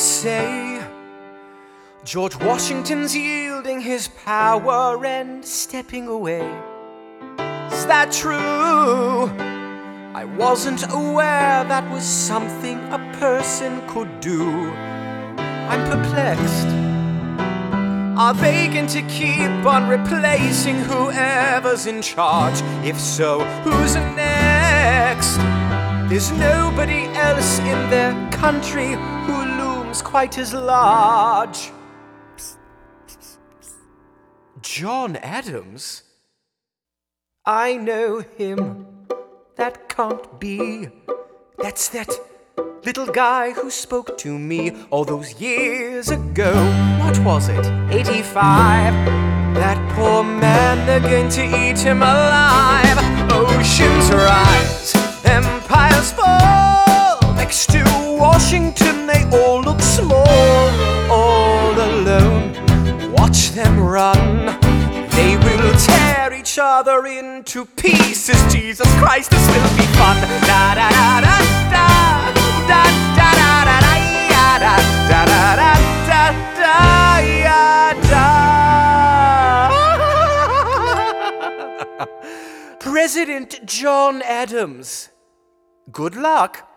say George Washington's yielding his power and stepping away. Is that true? I wasn't aware that was something a person could do. I'm perplexed. Are they going to keep on replacing whoever's in charge? If so, who's next? There's nobody else in their country who looms quite as large. John Adams? I know him. That can't be. That's that little guy who spoke to me all those years ago. What was it? 85. That poor man, they're going to eat him alive. Oceans rise, empires fall. Next to Washington, they all look small. All alone, watch them run. They will tear each other into pieces. Jesus Christ, this will be fun. Da da da da da da da da da da da da da da da. President John Adams. Good luck.